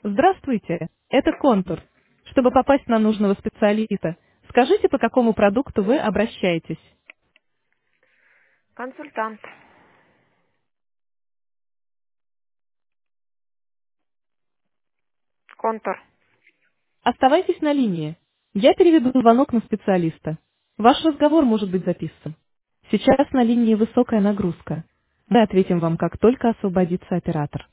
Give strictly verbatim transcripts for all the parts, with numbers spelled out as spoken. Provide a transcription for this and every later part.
Здравствуйте, это Контур. Чтобы попасть на нужного специалиста, скажите, по какому продукту вы обращаетесь. Консультант. Контур. Оставайтесь на линии. Я переведу звонок на специалиста. Ваш разговор может быть записан. Сейчас на линии высокая нагрузка. Мы ответим вам, как только освободится оператор.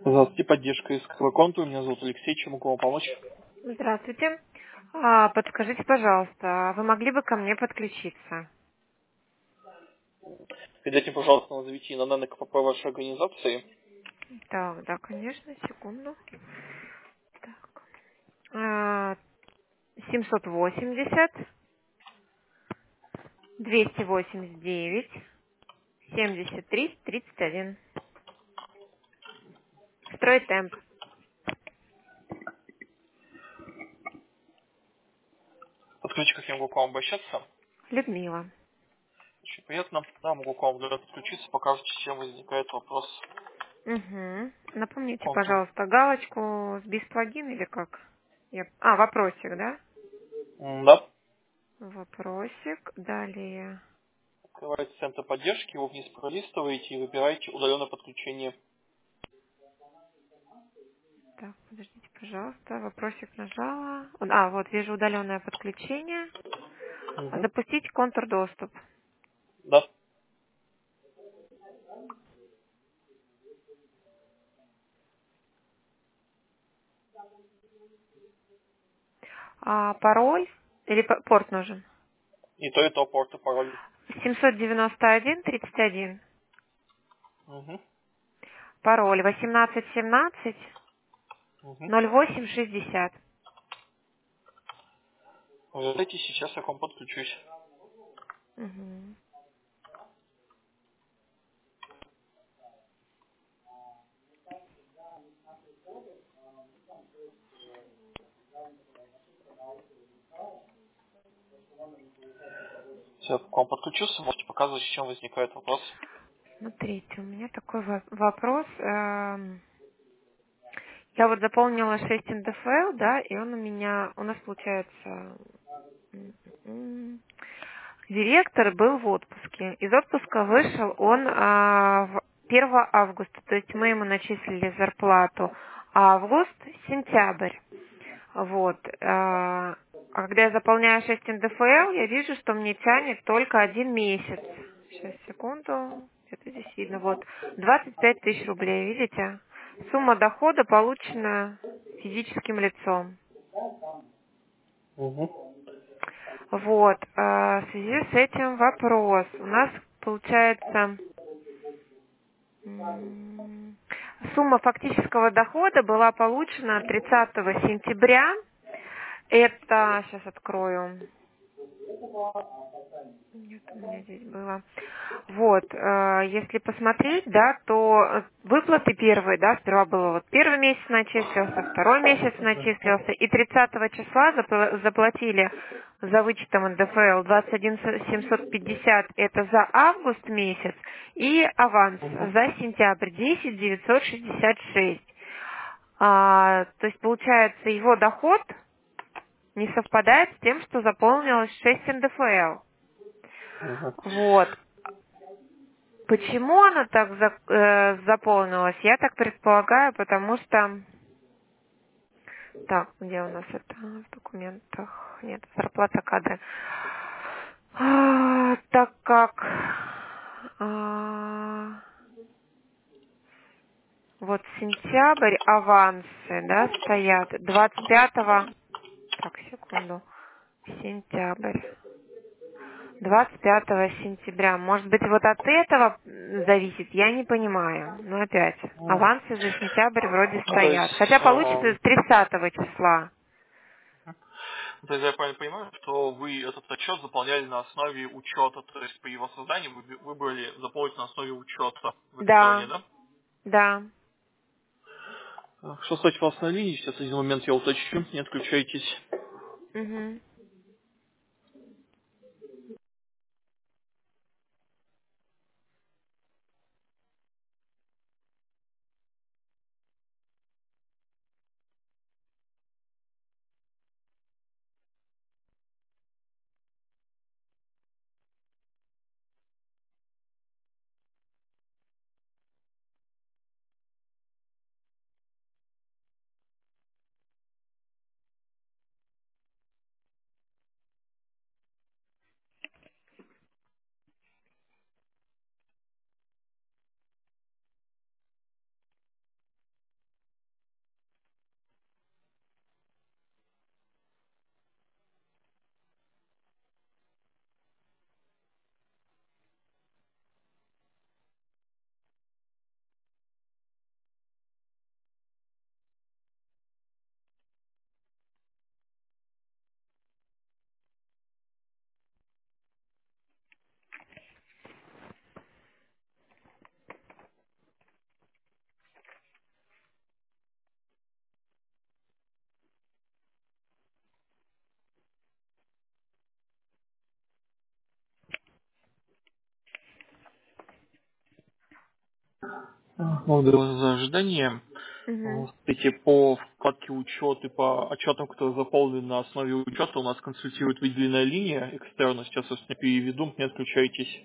Здравствуйте, поддержка искового контура. Меня зовут Алексей. Чем могу вам помочь? Здравствуйте. А, подскажите, пожалуйста, вы могли бы ко мне подключиться? Перед этим, пожалуйста, назовите ИНН и КПП вашей организации. Так, да, конечно, секунду. Так. А, семьсот восемьдесят, двести восемьдесят девять, семьдесят три, тридцать один. Стройтемп. Подскажите, как я могу к вам обращаться? Людмила. Очень приятно. Да, могу к вам подключиться, покажете, с чем возникает вопрос Угу. Напомните, контур. пожалуйста, галочку с без плагин или как? Я- А, вопросик, да? М, Да. Вопросик. Далее. Открываете центр поддержки, его вниз пролистываете и выбираете удаленное подключение. Так, подождите, пожалуйста. Вопросик нажала. А, вот, вижу удаленное подключение. Мгм. Запустить контур доступ. Да. А, пароль или п- порт нужен? И то, и то порт и пароль. семьсот девяносто один тридцать один. Угу. Пароль восемнадцать семнадцать Угу. ноль восемь шестьдесят. Давайте сейчас я к вам подключусь. Мгм. Все, к вам подключился, можете показывать, с чем возникает вопрос. Смотрите, у меня такой во- вопрос. Эм, Я вот заполнила шесть эн дэ эф эл, да, и он у меня, у нас получается, м, м, директор был в отпуске. Из отпуска вышел он а, в первого августа, то есть мы ему начислили зарплату. А август, сентябрь. Вот. А а когда я заполняю шесть эн дэ эф эл, я вижу, что мне тянет только один месяц. Сейчас, секунду. Где-то здесь видно. Вот. двадцать пять тысяч рублей, видите? Сумма дохода получена физическим лицом. Угу. Вот. а, В связи с этим вопрос. У нас получается м, сумма фактического дохода была получена тридцатого сентября. Это, сейчас открою. Нет, у меня здесь было. Вот, э, если посмотреть, да, то э, выплаты первые, да, сперва было вот первый месяц начислился, второй месяц начислился, и тридцатого числа запла- заплатили за вычетом эн дэ эф эл двадцать один семьсот пятьдесят, это за август месяц, и аванс Угу. за сентябрь десять девятьсот шестьдесят шесть. А, то есть получается его доход не совпадает с тем, что заполнилось шесть эн дэ эф эл. Угу. Вот. Почему оно так за- э, заполнилось? Я так предполагаю, потому что... Так, где у нас это в документах? Нет, зарплата кадры. А, так как... а, вот сентябрь, авансы, да, стоят. двадцать пятого... Так, секунду. Сентябрь. двадцать пятого сентября. Может быть, вот от этого м, зависит, я не понимаю. Но опять, Ну, авансы за сентябрь вроде то стоят. есть, Хотя получится э, с тридцатого числа. то есть я правильно понимаю, что вы этот отчет заполняли на основе учета, то есть при его создании вы выбрали заполнить на основе учета веб-приложения, Да, да? да. Так, что, кстати, вас на линии, сейчас один момент я уточню, не отключайтесь. Мгм. Благодарю за ожидание. Угу. Смотрите, по вкладке учет и по отчетам, которые заполнены на основе учета, у нас консультирует выделенная линия экстерна. Сейчас, собственно, переведу, не отключайтесь.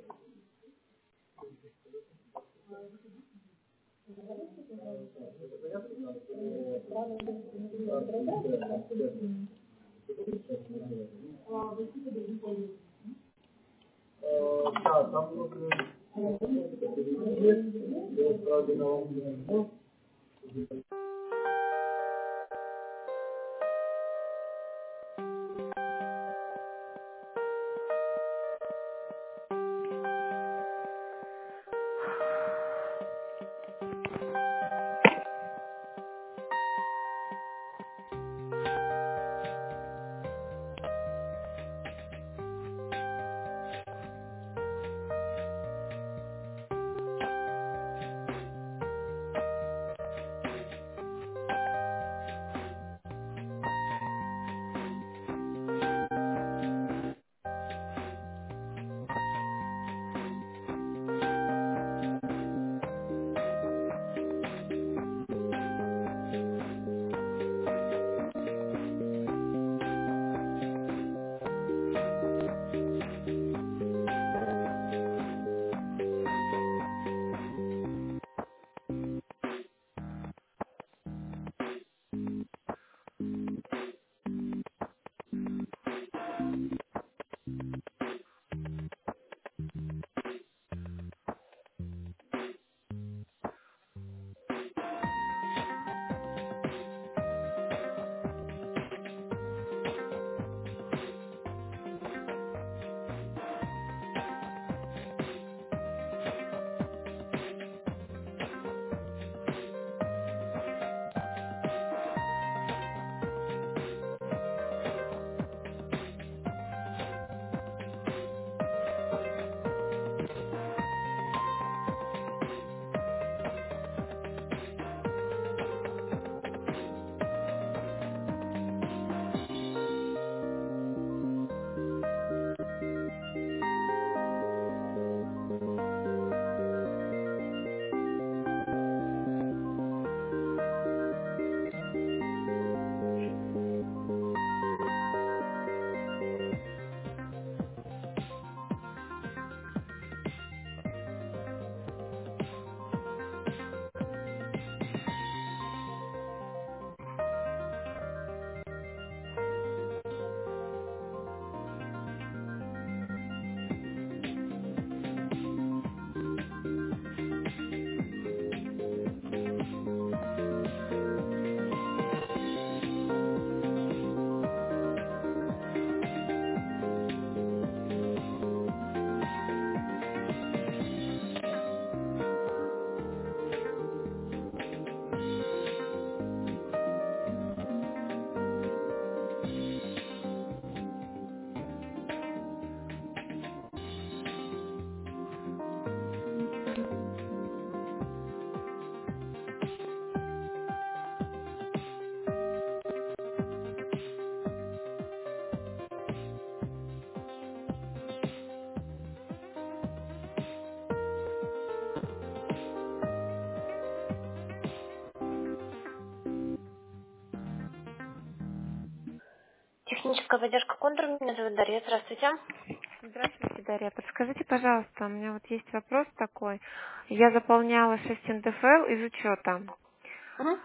Техническая поддержка контур. Меня зовут Дарья. Здравствуйте. Здравствуйте, Дарья. Подскажите, пожалуйста, у меня вот есть вопрос такой. Я заполняла шесть эн дэ эф эл из учета. Мгм.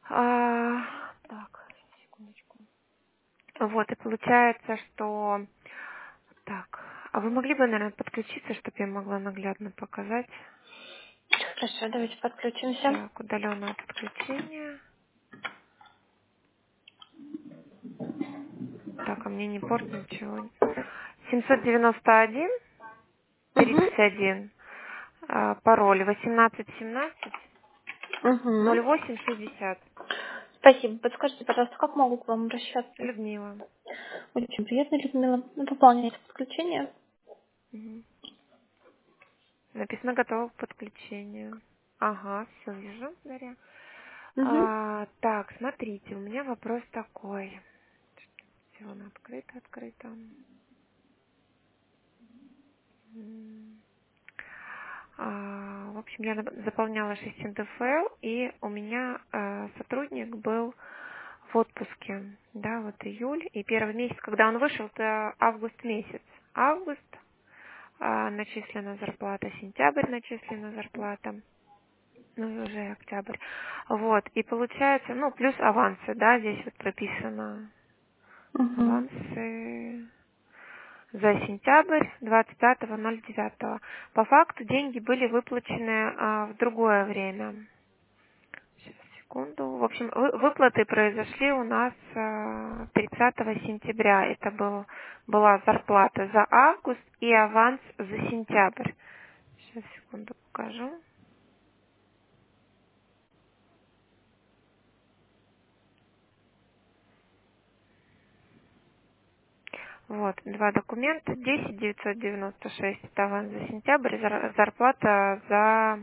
А, так, секундочку. Вот, и получается, что... Так, а вы могли бы, наверное, подключиться, чтобы я могла наглядно показать? Хорошо, давайте подключимся. Так, удаленное подключение. Так, а мне не порт, ничего. семьсот девяносто один Угу. тридцать один. А, пароль восемнадцать семнадцать ноль Угу. восемь шестьдесят. Спасибо. Подскажите, пожалуйста, как могу к вам обращаться? Людмила. Очень приятно, Людмила. Ну, Выполняйте подключение. Мгм. Написано готово к подключению. Ага, все вижу, Дарья. Угу. А, так, смотрите, у меня вопрос такой. Все, оно открыто, открыто. М. В общем, я заполняла шесть эн дэ эф эл, и у меня сотрудник был в отпуске, да, вот июль, и первый месяц, когда он вышел, это август месяц. Август начислена зарплата, сентябрь начислена зарплата, ну и уже октябрь. Вот, и получается, ну, плюс авансы, да, здесь вот прописано Угу. авансы за сентябрь двадцать пятого ноль девятого. По факту деньги были выплачены а, в другое время. Сейчас, секунду. В общем, вы, выплаты произошли у нас а, тридцатого сентября. Это был, была зарплата за август и аванс за сентябрь. Сейчас, секунду, покажу. Вот, два документа. десять девятьсот девяносто шесть это аванс за сентябрь, зар- зарплата за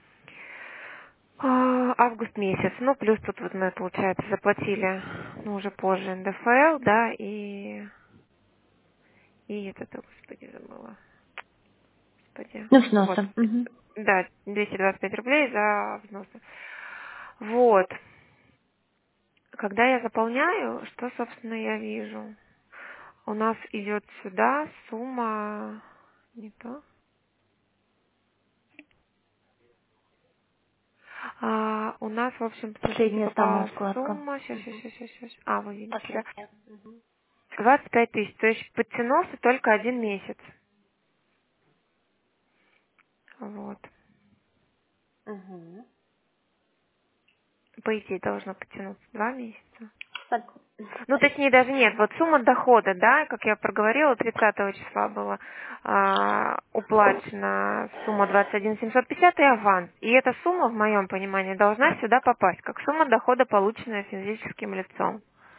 а, август месяц. Ну, плюс тут вот мы, получается, заплатили, ну, уже позже эн дэ эф эл, да, и, и этот, о, господи, забыла. Господи. Ну, Вот, взносы. Угу. да, двести двадцать пять рублей за взносы. Вот. Когда я заполняю, что, собственно, я вижу? У нас идет сюда сумма, не то. А, у нас, в общем, смотрите, Средняя самая попала вкладка. сумма. Сейчас, сейчас, Угу. сейчас, сейчас. А, вы видите, да? Последняя. Угу. двадцать пять тысяч. То есть подтянулся только один месяц. Вот. Угу. По идее, должно подтянуться два месяца. Так. Ну, точнее, даже нет. Вот сумма дохода, да, как я проговорила, тридцатого числа была а, уплачена сумма двадцать один семьсот пятьдесят и аванс. И эта сумма, в моем понимании, должна сюда попасть, как сумма дохода, полученная физическим лицом.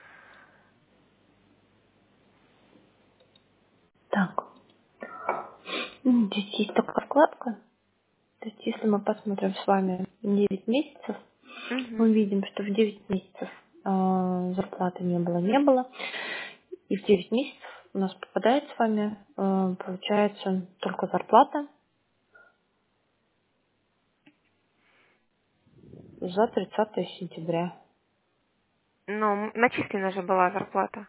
Так. М, Здесь есть такая вкладка. То есть, если мы посмотрим с вами девять месяцев, Угу. мы видим, что в девять месяцев э, зарплаты не было, не было. И в девять месяцев у нас попадает с вами, э, получается, только зарплата за тридцатое сентября. Ну, начислена же была зарплата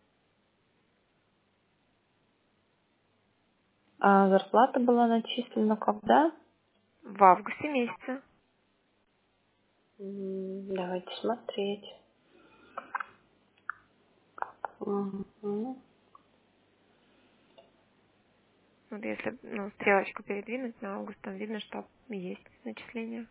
А зарплата была начислена когда? в августе месяце. М, Давайте смотреть. Мгм. Вот если ну, стрелочку передвинуть на август, там видно, что есть начисление.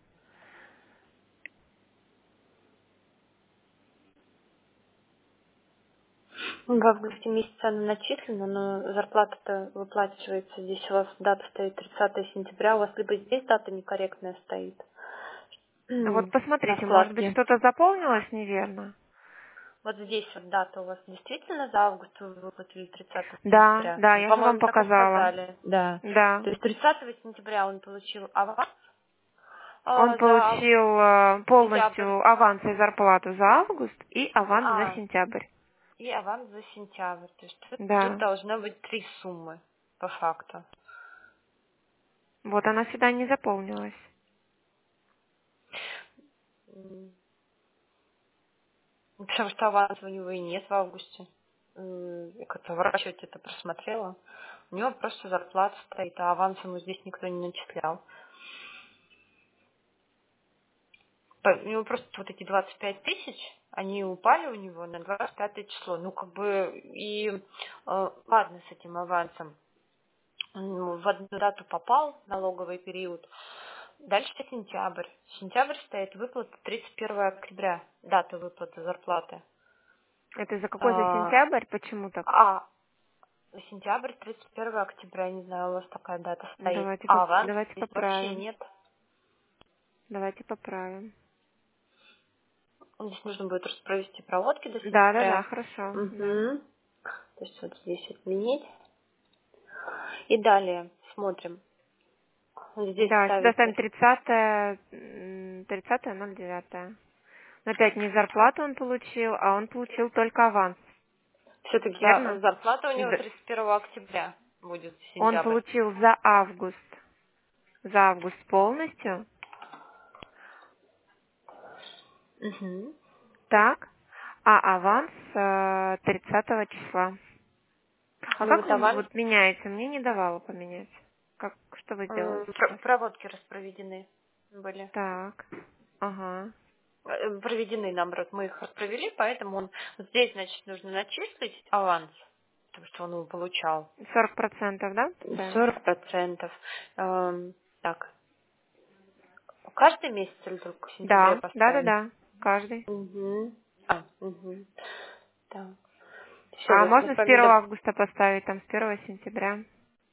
В августе месяце она начислена, но зарплата-то выплачивается. Здесь у вас дата стоит тридцатое сентября, у вас либо здесь дата некорректная стоит А вот на посмотрите, может быть, вкладке. что-то заполнилось неверно? Вот здесь вот дата у вас действительно за август вы выплатили тридцатого Да, сентября. да, Вы, я же вам по-моему, так и показала. сказали. Да. Да. То есть тридцатого сентября он получил аванс Он а, за ав- получил э, сентябрь. полностью аванс и зарплату за август и аванс за А, сентябрь. и аванс за сентябрь. То есть тут, тут Да. должно быть три суммы по факту. Вот она сюда не заполнилась. Потому что аванса у него и нет в августе. М, Я как-то в расчете это просмотрела. У него просто зарплата стоит, а аванс ему здесь никто не начислял. По- У него просто вот эти двадцать пять тысяч, они упали у него на двадцать пятое число. Ну, как бы, и э, ладно с этим авансом. Он в одну дату попал, налоговый период. Дальше сентябрь. Сентябрь стоит выплата тридцать первого октября. Дата выплаты зарплаты. Это за какой за А, сентябрь? Почему так? а сентябрь, тридцать первого октября, не знаю, у вас такая дата стоит. Давайте, А поп- аванс давайте здесь вообще поправим. нет. Давайте поправим. Здесь нужно будет просто провести проводки до Да, да, да, сентября. хорошо. Да. Угу. То есть вот здесь отменить. И далее смотрим. Вот здесь Да, сюда ставим ставите. тридцатое, тридцатое ноль девятое. Но опять не зарплату он получил, а он получил только аванс. Все-таки Верно? зарплата у него Д- тридцать первого октября будет Он сентябрь. получил за август за август полностью. Угу. Так. А аванс э, тридцатого числа. А Ну как вот вы аванс, вот меняете? Мне не давало поменять. Как, что вы сделали м, про- сейчас? проводки распроведены были. Так. Ага. Э, Проведены, наоборот, мы их распровели, поэтому он вот здесь, значит, нужно начислить аванс, потому что он его получал. сорок процентов, да? Правильно. сорок процентов. Эм, так, каждый месяц или только в сентябре Да, да, да, поставить? да. Каждый. Угу. А, угу. Так. Все, А вот мы можно с с вами первого доп- августа поставить, там с первого сентября.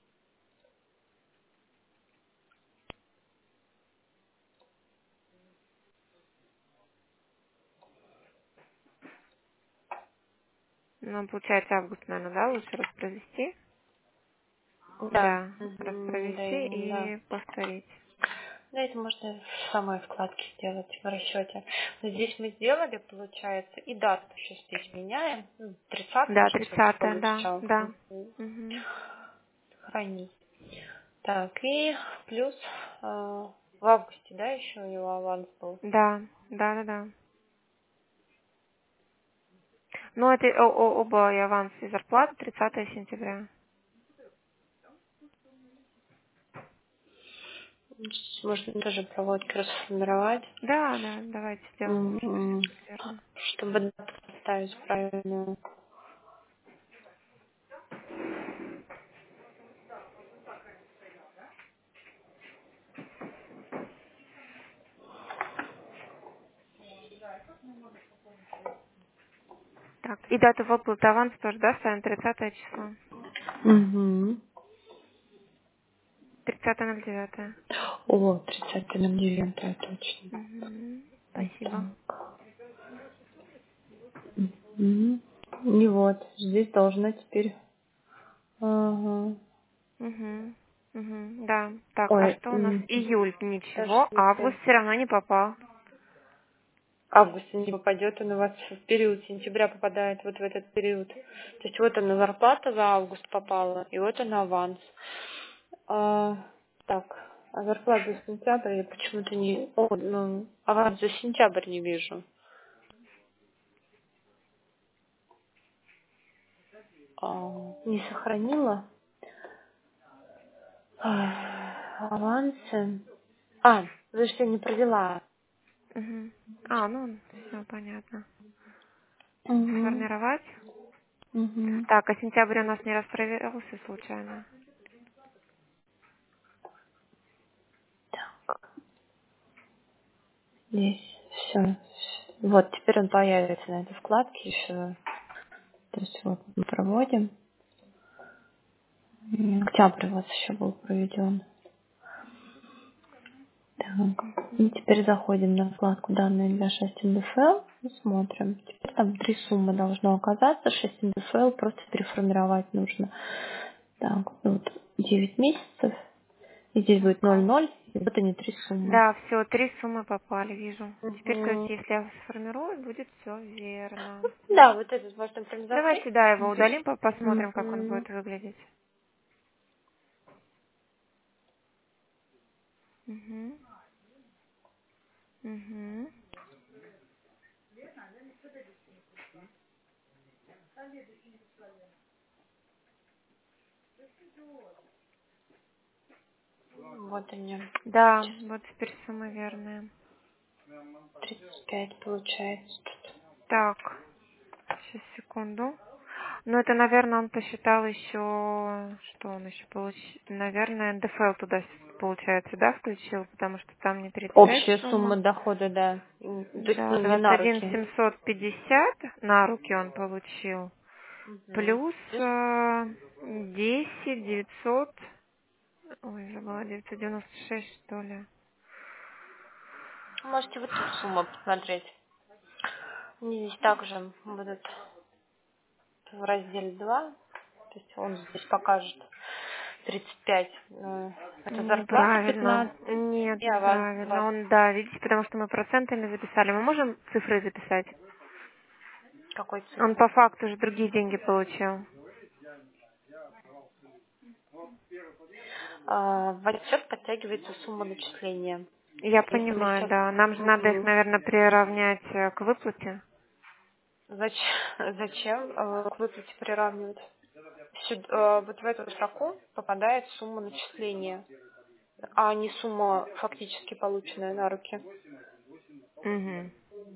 Ну, получается, август, наверное, да, лучше распровести? Да. Да, Мгм, да, распровести именно, да. и повторить. Да, это можно в самой вкладке сделать в расчете. Но здесь мы сделали, получается, и дату еще здесь меняем. Ну, тридцатое Да, число ты тридцатое, да, получал. да. Мгм. Угу. Хранить. Так, и плюс э, в августе, да, еще у него аванс был. Да, да, да, да. Ну, это о- о- оба и аванс и зарплата тридцатого сентября. Здесь можно тоже проводки расформировать, Да, да, давайте сделаем М, все верно. чтобы дату поставить правильную. Так, и дату выплаты аванс тоже, да, ставим тридцатое число. Угу. тридцатое ноль девятое. О, тридцатое ноль девятое, точно. Угу. Вот Спасибо. так. Мгм. И вот, здесь должна теперь... Ага. Угу. Угу. Да. Так, а Ой, что у нас? м, Июль ничего, август подождите. все равно не попал. Август не попадет, он у вас в период сентября попадает вот в этот период. То есть вот она зарплата за август попала, и вот она аванс. А, так, а зарплата за сентябрь я почему-то не... О, ну, аванс за сентябрь не вижу. А, не сохранила. А, авансы. А, за что не провела. Угу. А, ну, все понятно. Угу. Сформировать. Угу. Так, а сентябрь у нас не распроверялся случайно? Так, здесь все. Вот, теперь он появится на этой вкладке еще. То есть вот мы проводим. И октябрь у вас еще был проведен. Так. И теперь заходим на вкладку данные для шесть эн дэ эф эл и смотрим. Теперь там три суммы должно оказаться. шесть эн дэ эф эл просто переформировать нужно. Так, вот девять месяцев. И здесь будет ноль ноль. И вот они три суммы. Да, все, три суммы попали, вижу. Теперь, Мгм. скажите, если я сформирую, будет все верно. Да, вот этот можно прям закрыть. Давайте, да, его Здесь. удалим, по- посмотрим, как он Мгм. будет выглядеть. Угу. Угу. Вот они. Да, вот теперь сумма верная. тридцать пять получается тут. Так, сейчас, секунду. Ну, это, наверное, он посчитал еще, что он еще получил, наверное, эн дэ эф эл туда, получается, да, включил, потому что там не тридцать пять Общая сумма сумма. дохода, да. М, То есть, Да, ну, не двадцать на один руки. семьсот пятьдесят на руки он получил. Мгм. Плюс Плюс э, десять девятьсот, ой, забыла, девятьсот девяносто шесть, что ли. можете вот тут сумму посмотреть. Они здесь также будут в разделе два. То есть он здесь покажет тридцать пять. э, Это зарплата Неправильно. пятнадцать Нет, и аванс неправильно. двадцать. Он, да, видите, потому что мы процентами записали. Мы можем цифры записать? Какой Он цифры? по факту же другие деньги получил. в отчет подтягивается сумма начисления. Я Если мы понимаю, сейчас... да. Нам же надо их, Мгм. наверное, приравнять э, к выплате. Зач- Зачем э, к выплате приравнивать? Сюд- э, Вот в эту строку попадает сумма начисления, а не сумма фактически полученная на руки. Угу.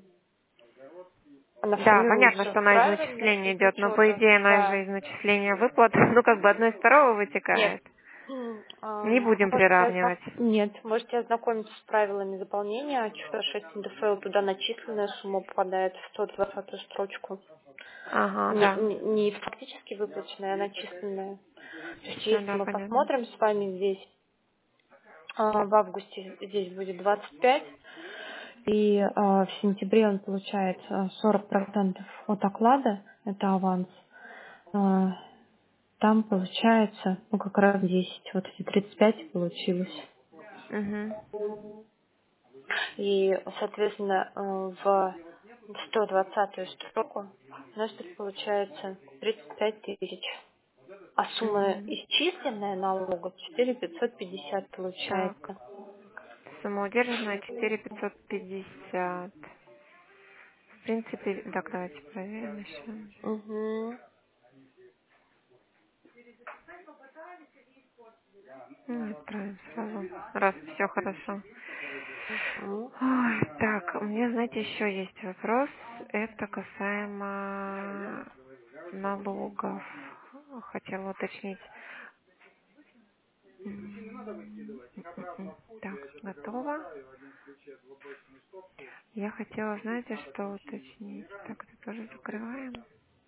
Она Да, понятно, формируется что в она из правильности начисления из идет, но по учета. идее она же Да. из начисления выплат, ну как бы одно из второго Нет. вытекает. М, Не ам, будем Можете озна- приравнивать. Нет, можете ознакомиться с правилами заполнения отчета шесть эн дэ эф эл. Туда начисленная сумма попадает в сто двадцатую строчку. Ага, Не, да. не, не фактически выплаченная, а начисленная. То есть Все, если да, мы понятно. посмотрим с вами здесь, а, в августе здесь будет двадцать пять, и а, в сентябре он получает а, сорок процентов от оклада, это аванс. А, Там получается, ну как раз десять, вот эти тридцать пять получилось. Угу. И, соответственно, э, в сто двадцатую строку у нас тут получается тридцать пять тысяч. А сумма Угу. исчисленная налогов четыре тысячи пятьсот пятьдесят Так. получается. Сумма удержанная четыре тысячи пятьсот пятьдесят. В принципе, так, давайте проверим еще. Угу. Ну, отправим сразу, раз все хорошо. Угу. Ой, так, у меня, знаете, еще есть вопрос. Это касаемо налогов. Хотела уточнить. М, м-м-м. Так, готово. Я хотела, знаете, что уточнить. Так, это тоже закрываем.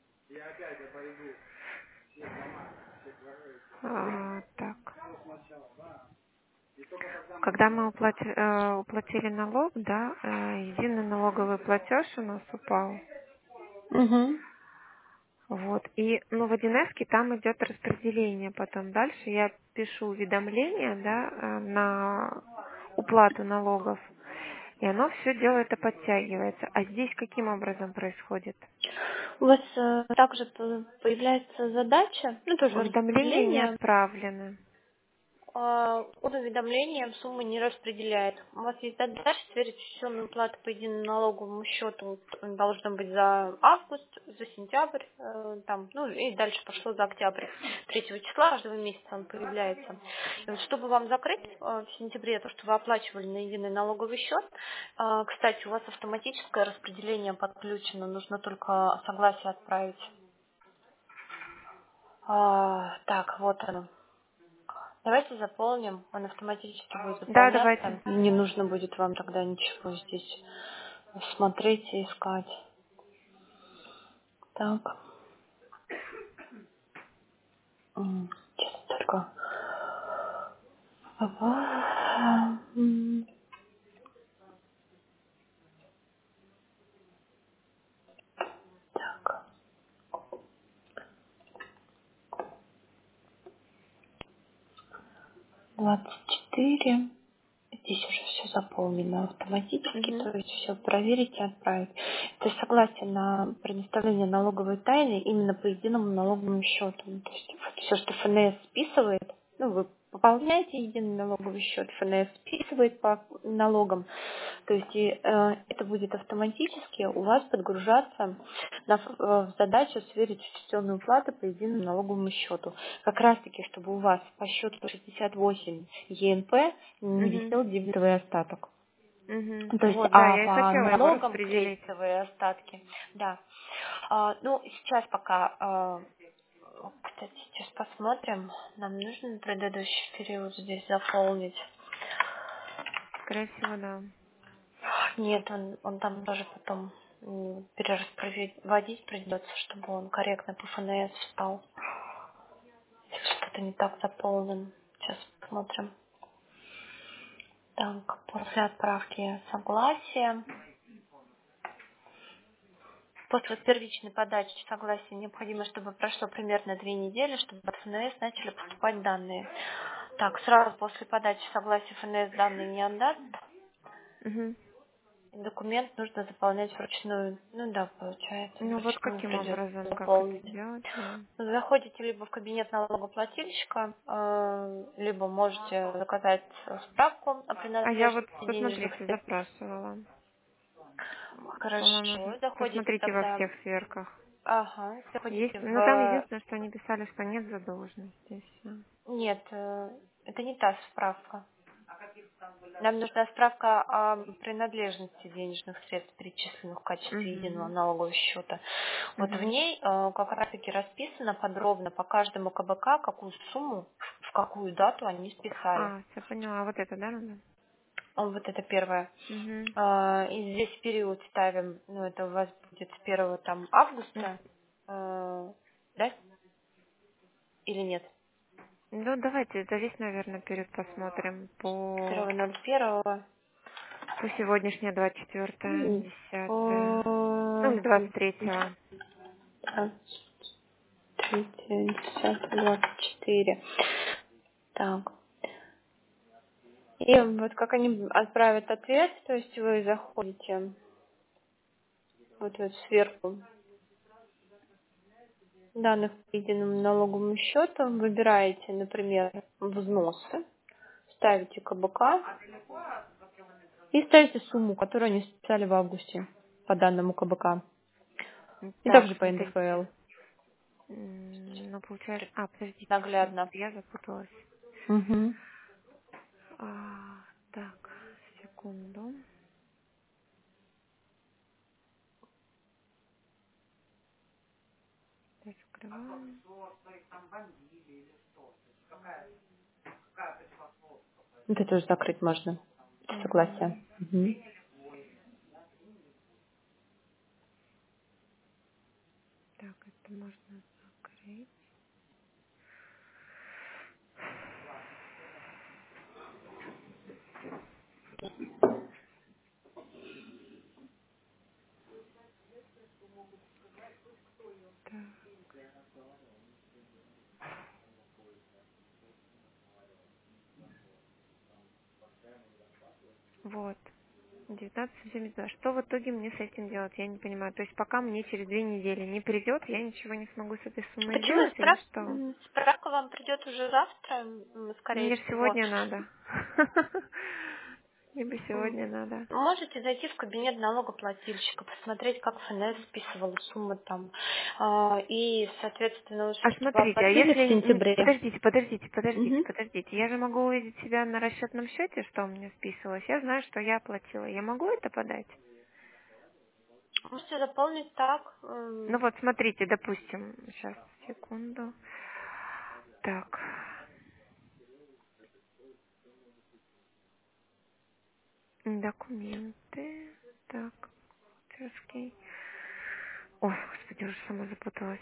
А, так. Когда мы уплати- э, уплатили налог, да, э, единый налоговый платеж у нас упал. Угу. Вот. И, ну, в один эс там идет распределение. Потом дальше я пишу уведомление, да, э, на уплату налогов. И оно все дело это подтягивается. А здесь каким образом происходит? У вас э, также п- появляется задача, ну тоже Уведомления не распределение. отправлены. А, От уведомления суммы не распределяет. У вас есть задача сверить все платы по единому налоговому счету. Вот должно быть за август, за сентябрь, э, там, ну и дальше пошло за октябрь. Третьего числа каждого месяца он появляется. И вот чтобы вам закрыть э, в сентябре то, что вы оплачивали на единый налоговый счет, э, кстати, у вас автоматическое распределение подключено, нужно только согласие отправить. А, так, вот оно. Давайте заполним, он автоматически будет Да, давайте. заполняться. Не нужно будет вам тогда ничего здесь смотреть и искать. Так. М, Сейчас только. Ага. М, Так. двадцать четыре. Здесь уже все заполнено автоматически, Угу. то есть все проверить и отправить. То есть согласие на предоставление налоговой тайны именно по единому налоговому счету. Ну, то есть все, что эф эн эс списывает, ну, вы пополняете единый налоговый счет, эф эн эс списывает по налогам, то есть и, э, это будет автоматически у вас подгружаться на, ф- э, в задачу сверить инвестиционную плату по единому налоговому счету. Как раз таки, чтобы у вас по счету шестьдесят восемь е эн пэ не Угу. висел дебетовый остаток. Угу. То есть, Вот, да, а я и по хотела его налогам распределить. кредитовые остатки, да. А, ну, сейчас пока, а, кстати, сейчас посмотрим. Нам нужно предыдущий период здесь заполнить. Скорее всего, да. Нет, он, он там тоже потом м, перераспроводить придется, чтобы он корректно по эф эн эс стал. Если что-то не так заполнен. Сейчас посмотрим. Так, после отправки согласия. После первичной подачи согласия необходимо, чтобы прошло примерно две недели, чтобы от эф эн эс начали поступать данные. Так, сразу после подачи согласия эф эн эс данные не отдаст. Угу. документ нужно заполнять вручную. Ну да, получается, Ну вот вручную каким придется образом, как это заполнить. делать? Да. Заходите либо в кабинет налогоплательщика, э, либо можете заказать справку о А я вот, принадлежности денежных посмотрите, средств. запрашивала. По-моему, Хорошо, заходите посмотрите во тогда, всех сверках. ага, Есть, заходите ну там в... единственное, что они писали, что нет задолженности, и всё. Нет, э, это не та справка. Нам нужна справка о принадлежности денежных средств, перечисленных в качестве единого Угу. налогового счета. Вот в Угу. ней э, как раз-таки расписано подробно по каждому КБК, какую сумму, в какую дату они списали. А, все поняла. А вот это, да, надо? О, вот это первое. Угу. Э, и здесь период ставим, ну это у вас будет с первого там августа, э, да? Или нет? Ну, давайте за весь, наверное, период посмотрим. По, первого ноль первого. по сегодняшнее двадцать четвёртое, М, десятое. Ну, по или двадцать третьего. третье, десятое, двадцать четыре. Так. И вот как они отправят ответ, то есть вы заходите вот, вот сверху данных по единому налоговому счету, выбираете, например, взносы, ставите КБК и ставите сумму, которую они списали в августе по данному КБК. И Так, также по смотрите. НДФЛ. М, Ну, получается... А, подождите, секунду, Наглядно. я запуталась. Угу. А, так, секунду. Закрываем. Это тоже закрыть можно. Согласие. Угу. Угу. Так, это можно закрыть. Так, вот. девятнадцать семьдесят два. Что в итоге мне с этим делать? Я не понимаю. То есть пока мне через две недели не придет, я ничего не смогу с этой суммой Почему сделать или справ... что? м, справка вам придет уже завтра, м, скорее Мне ж всего? сегодня надо. Либо М, сегодня надо. Можете зайти в кабинет налогоплательщика, посмотреть, как ФНС списывала суммы там. А, И, соответственно, А что вы смотрите, а оплатили в если... н- сентябре. Подождите, подождите, подождите, Мгм. подождите. Я же могу увидеть себя на расчетном счете, что у меня списывалось. Я знаю, что я оплатила. Я могу это подать? Можете заполнить так. Ну м, вот, смотрите, допустим, сейчас, секунду. Так, документы. Так, Тверский. Ой, господи, уже сама запуталась.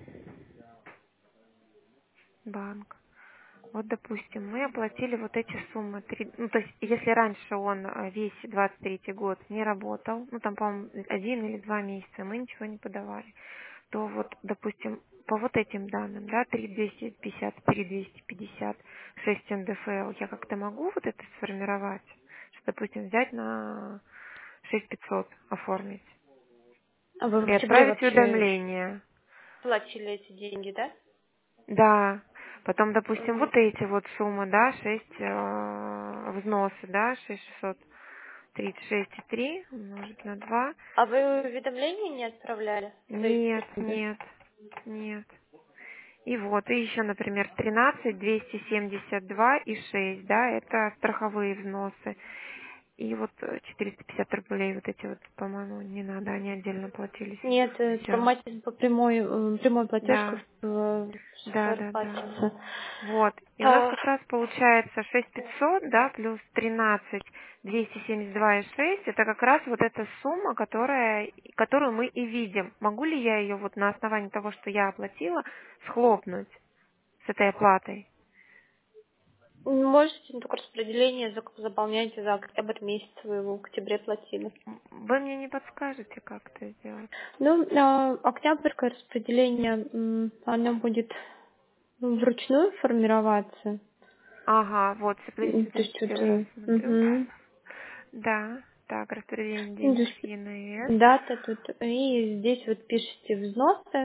Банк. Вот, допустим, мы оплатили вот эти суммы. Три- ну, то есть, если раньше он э, весь двадцать третий год не работал, ну, там, по-моему, один или два месяца, мы ничего не подавали, то вот, допустим, по вот этим данным, да, три двести пятьдесят, три двести пятьдесят, шесть эн дэ эф эл, я как-то могу вот это сформировать, что, допустим, взять на шесть пятьсот оформить А вы в и октябре отправить вообще уведомление. платили эти деньги, да? Да. Потом, допустим, М, вот эти вот суммы, да, шесть э, взносы, да, шесть шестьсот тридцать шесть и три умножить на два. А вы уведомления не отправляли? Свои Нет, деньги? нет, нет. И вот, и еще, например, тринадцать двести семьдесят два и шесть, да, это страховые взносы. И вот э, четыреста пятьдесят рублей, вот эти вот, по-моему, не надо, они отдельно платились. Нет, э, Все. автоматизм по прямой, э, прямой платеж Да, в да, ФР да, да. платится. Вот. И у нас Так, как раз получается шесть тысяч пятьсот, да, плюс тринадцать двести семьдесят два и шесть. Это как раз вот эта сумма, которая, которую мы и видим. Могу ли я ее вот на основании того, что я оплатила, схлопнуть с этой оплатой? можете только распределение зак- заполняйте за октябрь месяц, вы его в октябре платили. М, Вы мне не подскажете, как это сделать? Ну, а, октябрьское распределение, м, оно будет ну, вручную формироваться. Ага, вот, М, подождите, То есть подождите, вот, первый раз э, смотрю. мгм. Да. Так, распределение денег Индус- с Е Н С. Дата тут. И здесь вот пишите взносы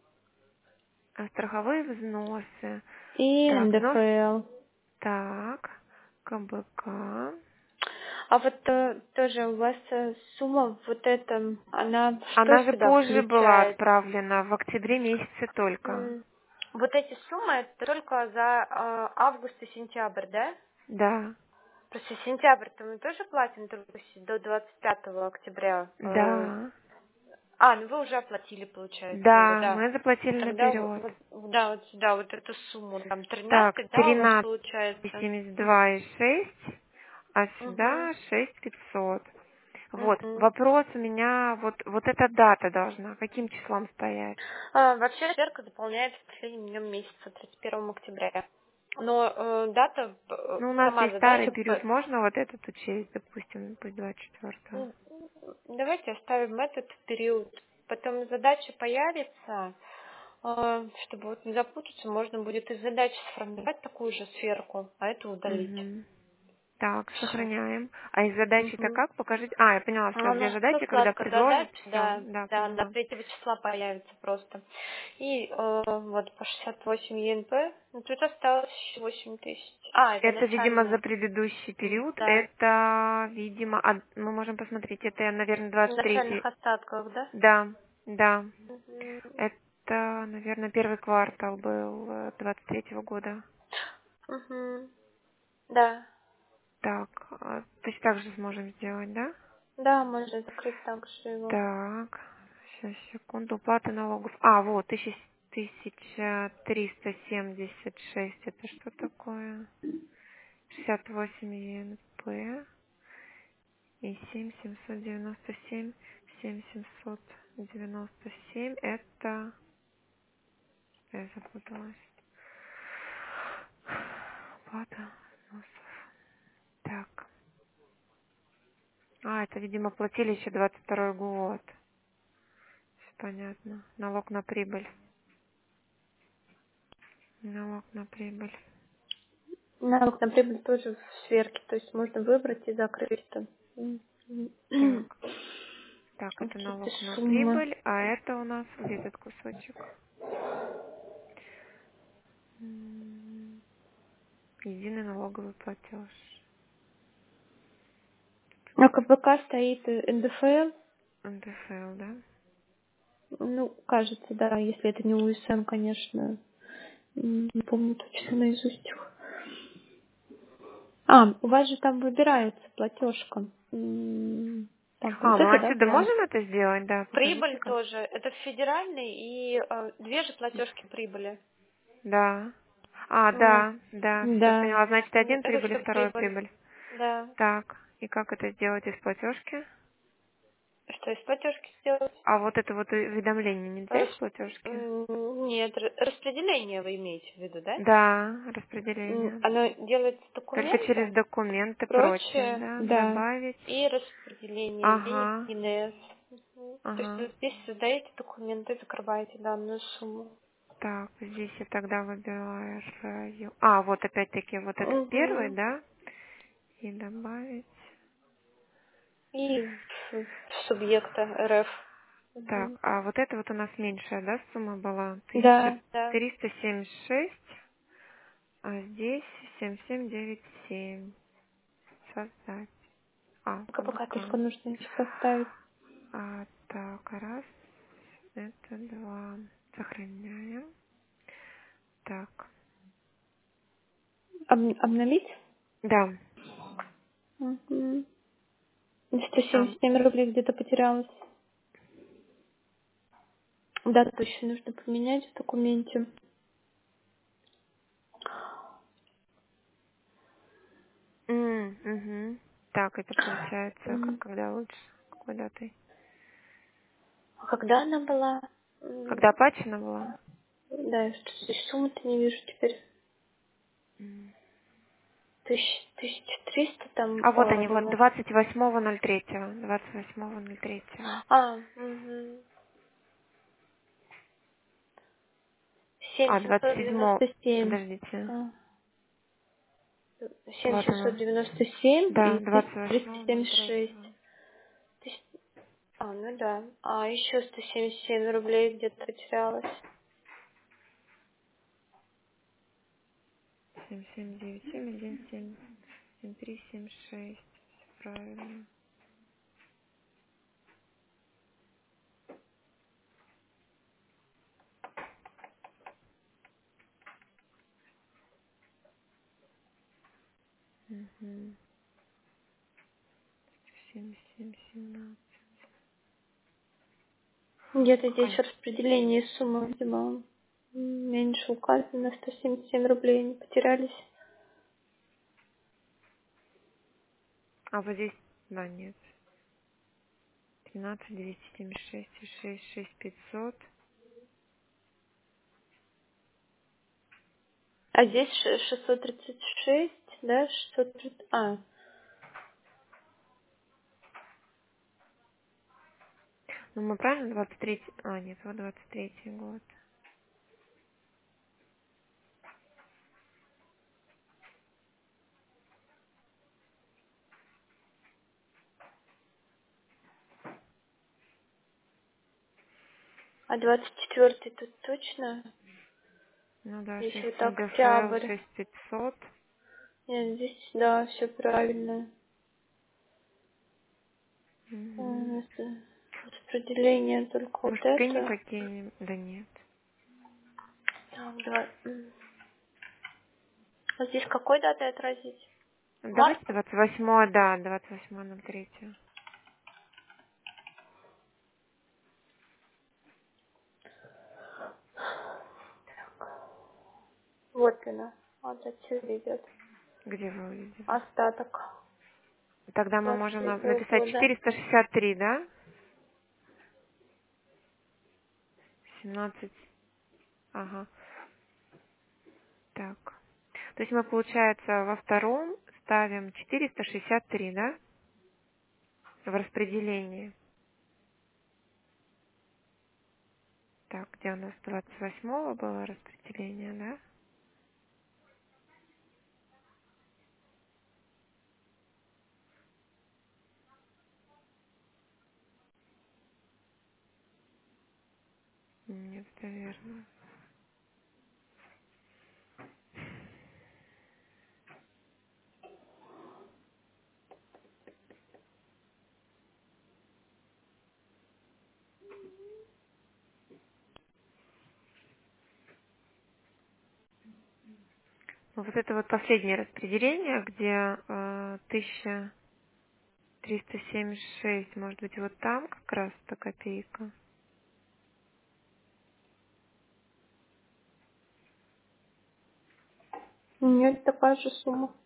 А, страховые взносы. и Так, Н Д Ф взнос. Л. Так, К Б К. А вот э, тоже у вас э, сумма вот эта, она что Она же сюда позже была включает? отправлена, в октябре месяце только. М, Вот эти суммы это только за э, август и сентябрь, да? Да, Просто сентябрь-то мы тоже платим только с- до двадцать пятого октября. э. да, А, ну вы уже оплатили, получается, уже, да, да. мы заплатили Тогда наперед. вот, вот- да, вот сюда вот эту сумму, там Так, тринадцать, да, у вас тринадцать получается? семьдесят два и шесть, а Угу. сюда шесть пятьсот. Вот, Угу. вопрос у меня, вот, вот эта дата должна каким числом стоять? А, вообще сверка заполняется последним днем месяца, тридцать первого октября. Но э, дата, э, Ну, у нас сама есть старый задача, период, п- можно вот этот учесть, допустим, пусть двадцать четвёртого. м, давайте оставим этот период. Потом задача появится, э, чтобы вот не запутаться, можно будет из задачи сформировать такую же сверку, а эту удалить. Угу. Так, Все. сохраняем. А из задачи-то Угу. как? Покажите. А, я поняла, А все, у две нас ну, задачи, когда вкладка задач, предложите, все, да, да, да, до поняла. третьего числа появится просто. И э, вот по шестьдесят восемь Е Н П, ну тут осталось еще восемь тысяч. А, это Это, видимо, за начальная. предыдущий М, период. Да. Это, видимо, а, мы можем посмотреть, это, наверное, двадцать Начальных третий. остатков, да? Да, да. Мгм. Это, наверное, первый квартал был э, двадцать третьего года. Мгм. Да. Так, а, точно так же сможем сделать, да? Да, можно закрыть также его. Так, сейчас, секунду. Уплата налогов. А, вот, тысяча, тысяча триста семьдесят шесть. Это что такое? шестьдесят восемь Е Н П. И семь семьсот девяносто семь. семь семьсот девяносто семь. Это... Я запуталась. Уплата взносов. Так. А, это, видимо, платили еще двадцать второй год. Всё понятно. Налог на прибыль. Налог на прибыль. Налог на прибыль тоже в сверке, то есть можно выбрать и закрыть там. М. Так. Так, это Какие-то налог на суммы. прибыль, а это у нас где этот кусочек? М, Единый налоговый платеж. На К Б К стоит э, Н Д Ф Л. Н Д Ф Л, да? Ну, кажется, да, если это не У С Н, конечно. М, Не помню точно наизусть их. А, у вас же там выбирается платежка. М, Так, А, вот мы это, да, отсюда прям. можем это сделать? Да, Прибыль покажите-ка. тоже. Это федеральный и э, две же платежки прибыли. Да. А, Вот. да, да, все Да. поняла. Значит, М, один Это прибыль и все второй прибыль. прибыль. Да. Так, и как это сделать из платежки? Что из платежки сделать? А вот это вот уведомление нельзя из Рас- платежки? м, Нет, р- распределение вы имеете в виду, да? Да, М, распределение. Оно делается Только через документы, документы, прочее, прочее, да, да, добавить. и распределение денег Ага, Н С. Мгм. То есть ага. вы здесь создаете документы, закрываете данную сумму. Так, здесь я тогда выбираю. А, вот опять-таки вот этот первый, Угу. да? И добавить. И в- в субъекта Р Ф. Так, Мгм. а вот это вот у нас меньшая, да, сумма была? Тысяча Да, да. триста семьдесят шесть, а здесь семь семь девять семь. Создать. А, К Б К только КБК. нужно еще поставить. А, так, раз, это два. Сохраняем. Так, Об- обновить? да, Угу. там. сто семьдесят семь рублей где-то потерялось. Да, точно нужно поменять в документе. М, мгм. Так, это получается, как, М. когда лучше? Какой датой? А когда она была? М, Когда оплачена была? Да, я что здесь сумму-то не вижу теперь. М. Тысяч, тысяча триста там А вот э, они, вот было. двадцать восьмого ноль третьего. двадцать восьмого ноль третьего. А, угу. семь А, двадцать семьсот седьмого. девяносто семь. Подождите. А, семь Вот семьсот оно. девяносто семь Да, и двадцать триста восьмого ноль семьдесят третьего. шесть. А, ну да. А еще сто семьдесят семь рублей где-то потерялось. семь семь девять семь один семь семь три семь шесть. Правильно. Угу. семь семь семнадцать. Где-то здесь Ой. распределение суммы, видимо, меньше указано, сто семьдесят семь рублей не потерялись. А вот здесь, да, нет. тринадцать двести семьдесят шесть и шесть шесть пятьсот. А здесь ш- шестьсот тридцать шесть, да, шестьсот тридцать... А, Ну, мы правильно двадцать третий... А, нет, вот двадцать третий год. а двадцать четвёртый тут точно? Ну да, Здесь шесть вот эн дэ эф эл, октябрь. шесть пятьсот. Нет, здесь, да, все правильно. А, Угу. это распределение только вот Может, пени это. покинем? Да нет. Так, два- м. А здесь какой даты отразить? Март? Давайте двадцать восьмое, да, двадцать восьмое ноль три. Вот она. Вот отсюда идет. Где вы увидели? Остаток Тогда мы двадцать можем на- третьего написать года. четыреста шестьдесят три, да? семнадцать. Ага. Так. То есть мы, получается, во втором ставим четыреста шестьдесят три, да? В распределении. Так, где у нас двадцать восьмого было распределение, да? Нет, это верно. Ну, вот это вот последнее распределение, где э, тысяча триста семьдесят шесть, может быть, вот там как раз-то копейка. Нет, такая же сумма.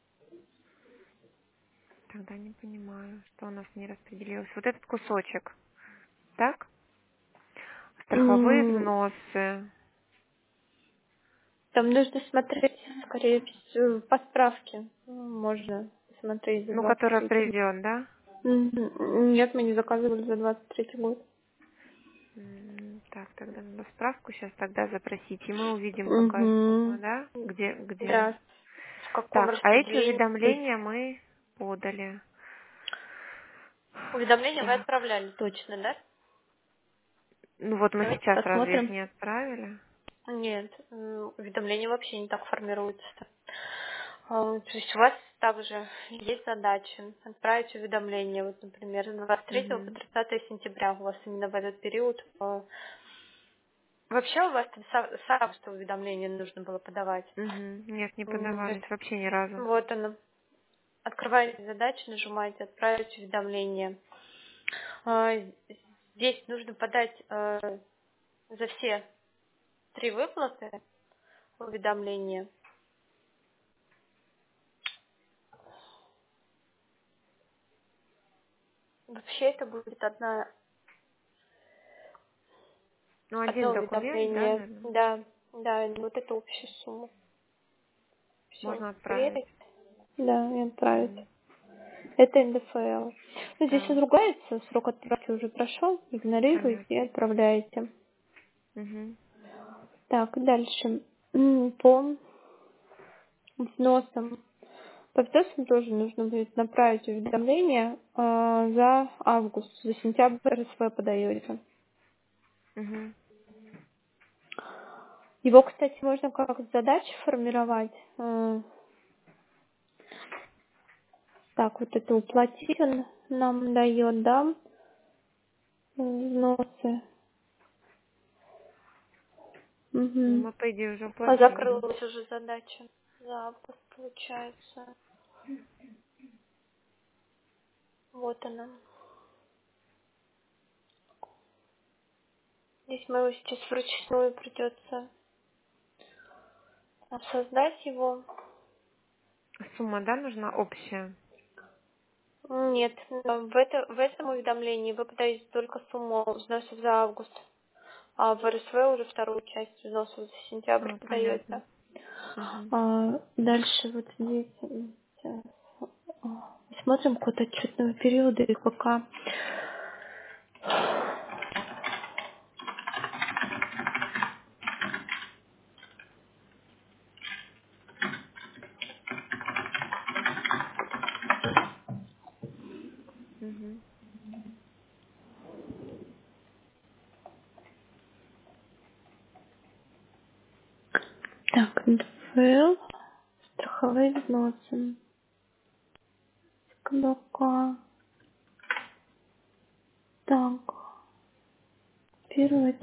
Тогда не понимаю, что у нас не распределилось. Вот этот кусочек, так? Страховые М, взносы. Там нужно смотреть, скорее всего, по справке. Можно смотреть за Ну, двадцать который третий год. определен, да? Мгм. Нет, мы не заказывали за двадцать третий год. М, Так, тогда надо справку сейчас тогда запросить, и мы увидим, какая сумма, Угу. да? Где, где? Да. В каком Так, а эти распределении? уведомления мы подали. Уведомления вы Так. отправляли точно, да? Ну вот мы Давайте сейчас разве их посмотрим. не отправили? Нет, м, уведомления вообще не так формируются. А, То есть у вас также есть задача отправить уведомление. Вот, например, с двадцать третьего по Угу. тридцатое сентября у вас именно в этот период. а, Вообще у вас там с с августа уведомление нужно было подавать. Угу. Нет, не М, то есть подавались вообще ни разу. вот оно. Открываете задачу, нажимаете «Отправить уведомление». А, Здесь нужно подать э, за все три выплаты уведомления. Вообще это будет одна, Ну, один одно документ, да, уведомление. наверное, Да, да, вот это общая сумма. Все, можно отправить. сверить. Да, и отправить. М, Это эн дэ эф эл. Ну, здесь Так, разругается, срок отправки уже прошел, игнорируете и понятно. отправляете. Угу. Так, дальше. М, По взносам по взносам тоже нужно будет направить уведомление э, за август, за сентябрь РСВ подаете. Угу. Его, кстати, можно как задачи формировать. Э, так, вот это уплатить он нам дает, да, взносы. Угу. Мы, по идее, уже А уплатили. закрылась уже задача за август, получается. Вот она. Здесь мы его сейчас вручную придется создать его. Сумма, да, нужна общая? Нет, в, это, в этом уведомлении вы подаете только сумму взносов за август, а в РСВ уже вторую часть взносов за сентябрь А, подаете. понятно. Угу. А, дальше вот здесь сейчас, а, смотрим код отчетного периода и пока. Угу. Так, эн дэ эф эл, страховые взносы, кабака. Так, копировать.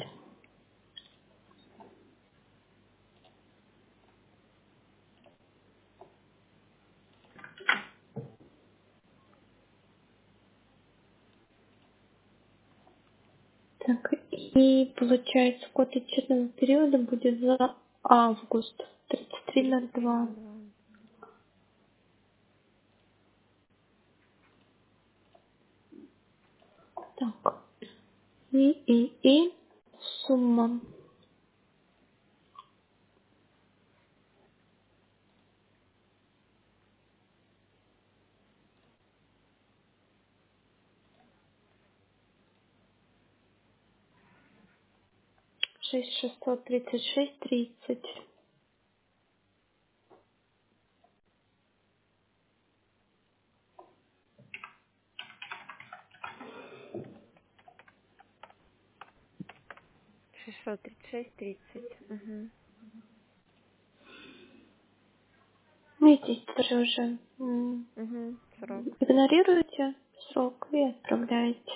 Так, и получается код отчетного периода будет за август тридцать три ноль два. Так, и, и, и сумма шесть шестьсот тридцать шесть тридцать. шестьсот тридцать шесть тридцать. Угу. Ну и здесь тоже уже м, Угу. Срок. игнорируете срок и отправляете.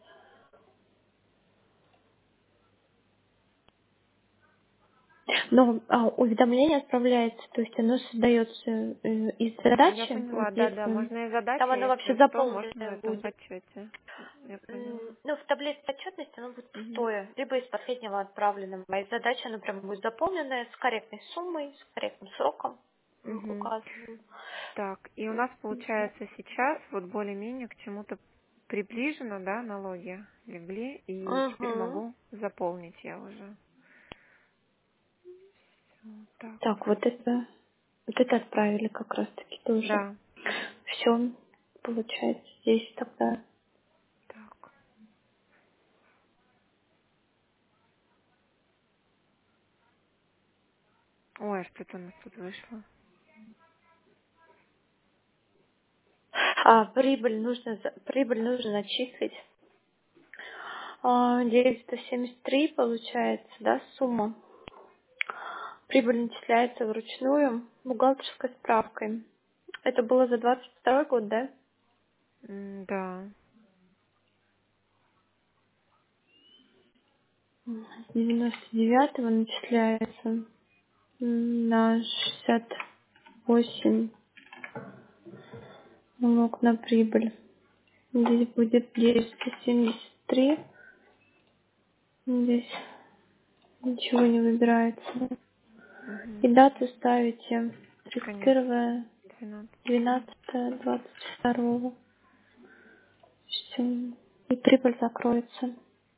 Но а, уведомление отправляется, то есть оно создается э, из задачи. Я поняла, Вот да, здесь да. он- Можно и задачи, там оно вообще если что, можно в заполненное этом будет. отчете. Я поняла. М, Ну, в таблице отчетности оно будет Угу. пустое, либо из последнего отправленного. А из задачи оно прям будет заполненное с корректной суммой, с корректным сроком м, Угу. указанным. Так, и у нас получается сейчас вот более-менее к чему-то приближено, да, налоги легли, и теперь Угу. могу заполнить я уже. Вот так. Так, вот это, вот это отправили как раз таки тоже. Да. Все, получается, здесь тогда. Так. Ой, а что-то у нас тут вышло. А прибыль нужно, за- прибыль нужно начислить. А, девятьсот семьдесят три получается, да, сумма. Прибыль начисляется вручную бухгалтерской справкой. Это было за двадцать второй год, да? М, Да. С девяносто девятого начисляется м, на шестьдесят восемь налог на прибыль. Здесь будет девятьсот семьдесят три. Здесь ничего не выбирается. Угу. И дату ставите тридцать Конечно. первое двенадцатое. двенадцатое двадцать второго. Все. И прибыль закроется.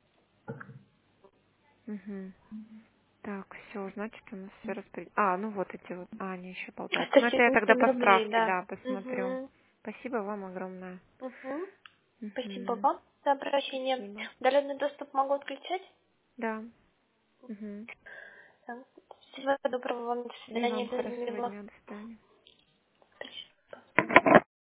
Угу. Так, все, значит, у нас все распределено. А, ну вот эти вот. А, они еще полтора. сто Ну, это я семьдесят тогда семь по рублей, справке, да. да, посмотрю. Угу. Спасибо вам огромное. Угу. Спасибо Угу. вам за обращение. Спасибо. Удаленный доступ могу отключать? Да. Угу. Да. Всего доброго вам. До И свидания, вам хорошего Людмила. дня. До свидания. Спасибо.